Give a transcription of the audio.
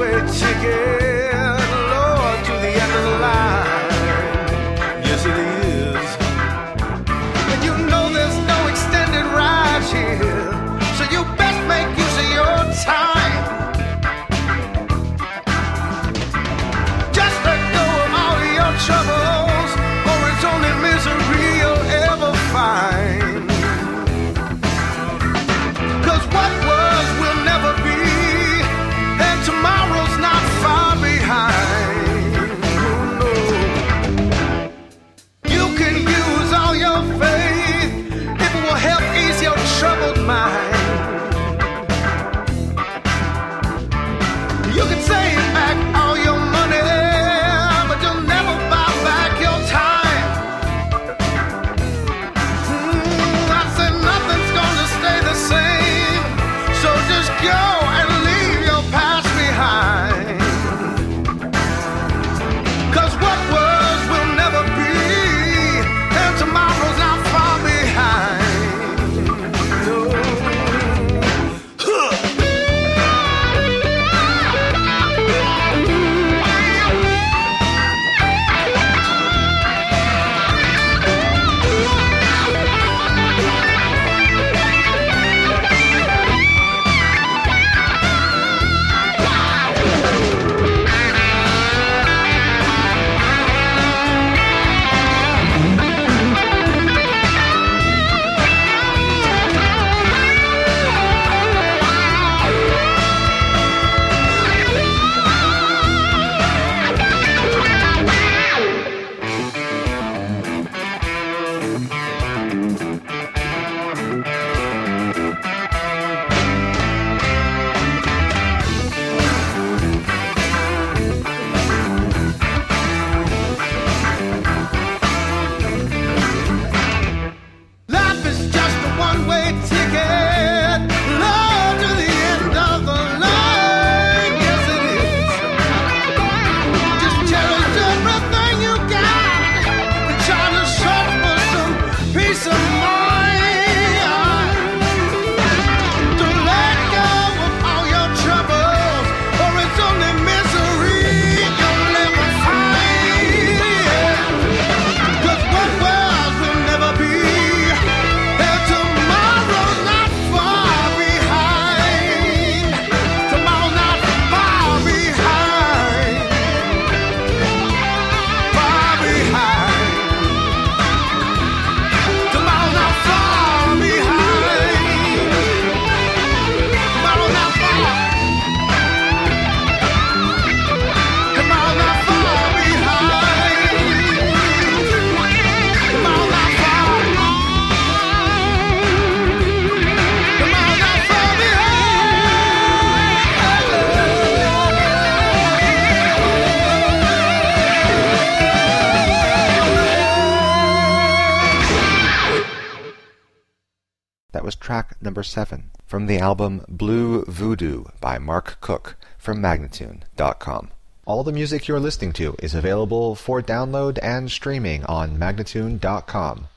one-way ticket, Lord, to the end of the line. Yes, it is. And you know there's no extended rides here, so you best make use of your time. Just let go of all of your troubles, or it's only misery you'll ever find. 'Cause what was will never be, and tomorrow's not far behind. Oh, no. You can use all your faith if it will help ease your troubled mind. You can save back all your money, but you'll never buy back your time. I said nothing's gonna stay the same, so just go and leave your past behind. 'Cause what was will never be, and tomorrow's not far behind. No. Huh. Life is just a one-way ticket, Lord, to the end of the line. Yes, it is. Just cherish everything you got and try to search for some peace of mind. Don't let go of all your troubles, or it's only misery you'll ever find. 'Cause what was will never be, and tomorrow's not far behind. Tomorrow's not far behind. Far behind. Tomorrow's not far behind. Tomorrow's not far. Tomorrow's not far behind. Tomorrow's not far. Tomorrow's not far That was track number 7 from the album Blue Voodoo by Mark Cook from Magnatune.com. All the music you're listening to is available for download and streaming on Magnatune.com.